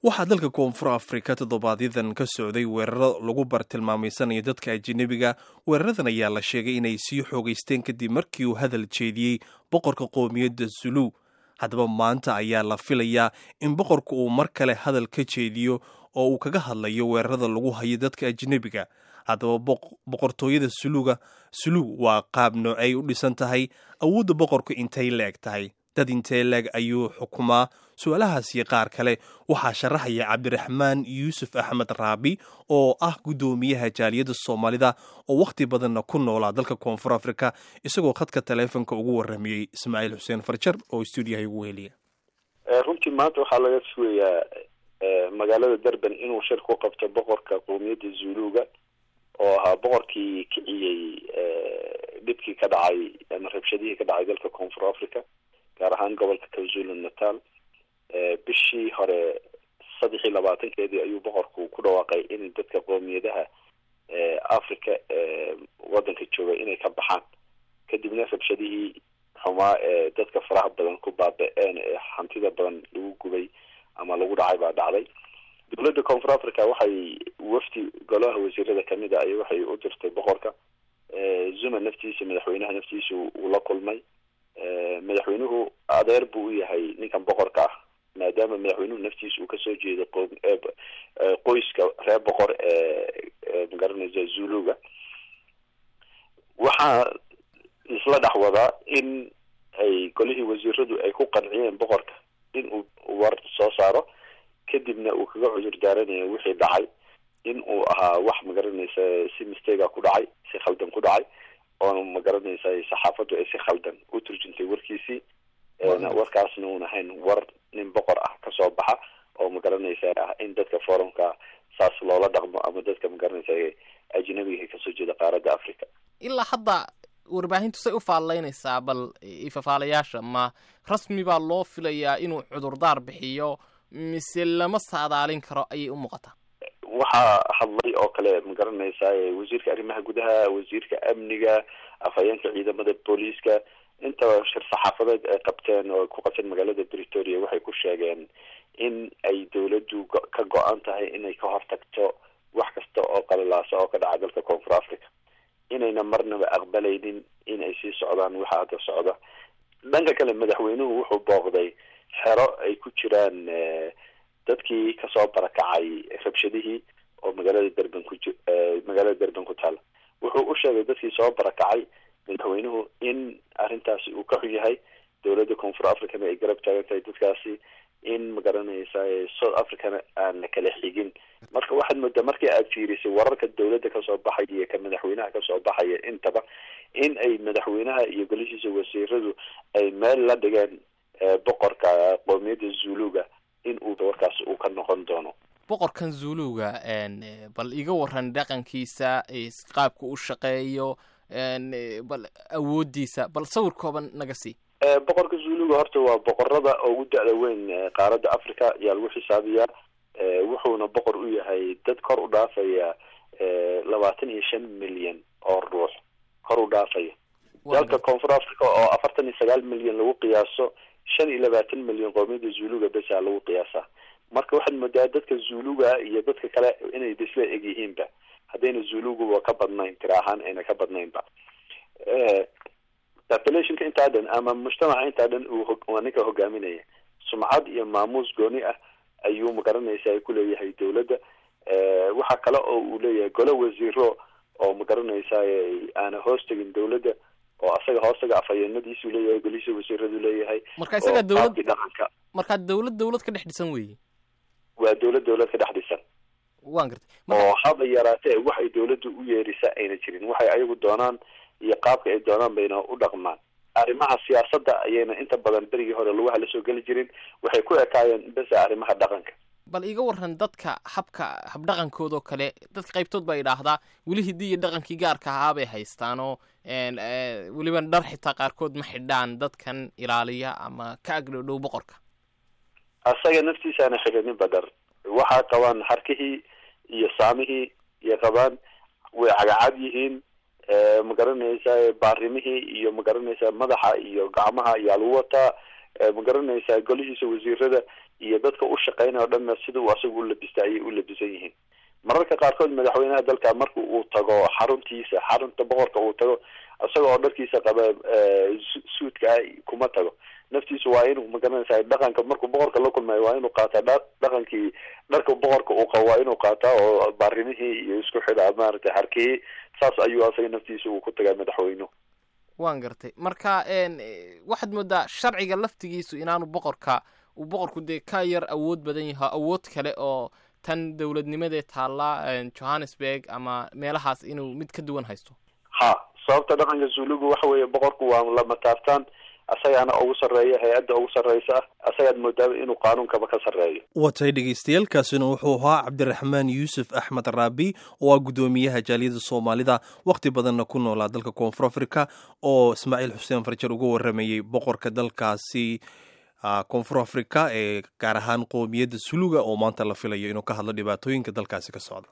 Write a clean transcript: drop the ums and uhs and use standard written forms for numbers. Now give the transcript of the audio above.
waxaa dalka koonfur afrika toddobaadyaddan ka socday weeraro lagu bartilmaameysanayo dadka ajanabiga. weeraradan ayaa la sheegay inay sii xoogaysteen kadib markii uu hadal jeediyey boqorka qoomiyadda zulu. haddaba maanta ayaa la filayaa in boqorku uu mar kale hadal ka jeediyo oo uu kaga hadlayo weerarada lagu hayo dadka ajanabiga. haddaba boqortooyada sulu waa qaab noocay u dhisan tahay, awoodda boqorku intay leeg tahay, dad intee leeg ayuu xukumaa? su-aalahaas iyo qaar kale waxaa sharaxaya cabdiraxmaan yuusuf axmed raabi oo ah guddoomiyaha jaaliyadda soomaalida oo wakhti badanna ku noolaa dalka koonfur afrika, isagoo khadka taleefonka ugu warramiyey ismaaciil xuseen farjar oo stuudiyaha ugu heliya. runtii maanta waxaa laga sugayaa magaalada durban inuu shir ku qabto boqorka qoomiyadda zuluga oo ahaa boqorkii kiciyey dhibkii ka dhacay ama rabshadihii ka dhacay dalka koonfur africa, gaar ahaan gobolka KwaZulu Natal. bishii hore 23 ayuu boqorku ku dhawaaqay in dadka qoomiyadaha Afrika wadanka jooga inay ka baxaan, kadibna rabshadihii xumaa dadka faraha badan ku baaba'een hantida badan lagu gubay ama lagu dhacay baa dhacday. dowladda koonfur africa waxay wafdi golaha wasiirada kamid ah waxay u dirtay boqorka. Zuma naftiisa, madaxweynaha naftiisa uu la kulmay. madaxweynuhu adeer buu u yahay ninkan boqorka ah, maadaama madaxweynuhu naftiisa uu kasoo jeedo qoyska reer boqor magaranaysa zuluga. waxaa isla dhex wadaa in ay golihii wasiiradu ay ku qanciyeen boqorka in uu war soo saaro, kadibna uu kaga cudur daaranayo wixii dhacay, in uu ahaa wax magaranaysa si mistake ku dhacay, si khaldan ku dhacay, oo magaranaysa saxaafadu ay si khaldan u turjuntay warkiisii. warkaasna uun ahayn war nin boqor ah kasoo baxa oo magaranaysa in dadka forumka saas loola dhaqmo ama dadka magaranaysa ajnabiga kasoo jeeda qaaradda Afrika. ilaa hadda warbaahintu say u faalaynaysaa, bal ifafaalayaasha ma rasmi baa loo filayaa inuu cudurdaar bixiyo mise lama saadaalin karo ayay u muuqataa? waxaa hadlay oo kale magaranaysa wasiirka arrimaha gudaha, wasiirka amniga, afhayeenka ciidamada booliiska. intaba shir saxaafadeed ay qabteen oo ku qabteen magaalada Pretoria waxay ku sheegeen in ay dowladdu ka go-an tahay inay ka hortagto wax kasta oo qalalaasa oo ka dhaca dalka koonfur africa, inayna marnaba aqbalaynin in ay sii socdaan waxa hadda socda. dhanka kale madaxweynuhu wuxuu booqday xero ay ku jiraan dadkii kasoo barakacay rabshadihii oo magaalada durban ku taala. wuxuu u sheegay dadkii soo barakacay madaxweynuhu in arrintaasi uu ka xun yahay, dowladda koonfur africana ay garab taagan tahay dadkaasi, in magaranaysa South Africana aan la kala xigin. marka waxaad moodaa markii aad fiirisay wararka dowladda kasoo baxaya iyo ka madaxweynaha kasoo baxaya intaba in ay madaxweynaha iyo golihiisa wasiiradu ay meel la dhigeen boqorka qoomiyadda zuluga in uu warkaas uu ka noqon doono. boqorkan zuluga bal iga waran dhaqankiisa, qaabka u shaqeeyo, bal awoodiisa, bal sawir kooban naga sii. boqorka zuluga horta waa boqorada ugu da'da weyn qaaradda Afrika ayaa lagu xisaabiyaa. wuxuuna boqor u yahay dad kor u dhaafaya 25 milyan oo ruux kor u dhaafaya. dalka koonfur africa oo 49 milyan lagu qiyaaso, 25 milyan qoomiyadda zuluga bes lagu qiyaasaa. marka waxaad moodaa dadka zuluga iyo dadka kale inay isla eg yihiinba, haddayna zulugu ka badnayn tira ahaan ayna ka badnaynba. populationka intaa dhan ama mujtamaca intaa dhan waa ninka hogaaminaya. sumcad iyo maamuus gooni ah ayuu magaranaysa ay ku leeyahay dowladda. waxaa kale oo uu leeyahay golo wasiiro oo magaranaysa aana hoos tegin dowladda, oo asaga hoostaga afhayeenadiisu leeyahay, golihiisa wasiiradu leeyahay. marka isaga dowlad ka dhex dhisan weeye. waa dowlad ka dhex dhisan. waan gartay. oo haba yaraatee waxay dowladdu u yeerisa ayna jirin, waxay ayagu doonaan iyo qaabka ay doonaan bayna u dhaqmaan. arrimaha siyaasadda ayayna inta badan berigii hore lugaha la soo geli jirin, waxay ku ekaayeen bes arrimaha dhaqanka. bal iga waran dadka habdhaqankoodoo kale, dadka qaybtood baa idhaahdaa weli hiddii iyo dhaqankii gaarka ahaa bay haystaanoo weliba dhar xitaa qaarkood ma xidhaan dadkan ilaaliya ama ka agdhowdhow boqorka. asaga naftiisaana xidhaninba dhar. waxaa qabaan harkihii iyo saamihii iyo qabaan, way cagacad yihiin. magaranaysa baarimihii iyo magaranaysa madaxa iyo gacmaha ayaa lagu wataa. magaranaysa golihiisa wasiirada iyo dadka u shaqeynaya o dhanna sida uu asaga u labista ayay u labisan yihiin. mararka qaarkood madaxweynaha dalka marka uu tago xarunta boqorka uu tago isaga oo dharkiisa qaba suudka kuma tago. naftiisu waa inuu magaranaysaa dhaqanka markuu boqorka la kulmayo waa inuu qaataa dhaqankii dharka boqorka uu qabo waa inuu qaataa oo baarimihii iyo isku xidhaa maaragtay harkihii saas ayuu asaga naftiisa uu ku tagaa madaxweynuhu. waan gartay marka waxaad moodaa sharciga laftigiisu inaanu uu boqorku dee ka yar awood badan yahay awood kale oo tan dowladnimadee taalla Johannesburg ama meelahaas inuu mid ka duwan haysto. sababta dhaqanka Zulugu waxa weeye boqorku waa lama taabtaan asagana ugu sarreeya hay'adda ugu sarreysa asagaad moodaa inuu qaanuunkaba ka sarreeyo. watay dhegeystayaal wuxuu ahaa Cabdiraxmaan Yuusuf Axmed Raabi oo gudoomiyaha jaaliyadda Soomaalida waqti badanna ku noolaa dalka Koonfur Afrika oo Ismaaciil Xuseen Farjar uga waramayay boqorka dalkaasi Koonfur Afrika ee gaar ahaan qoomiyadda Zuluga oo maanta la filayo inuu ka hadlo dhibaatooyinka dalkaasi ka socda.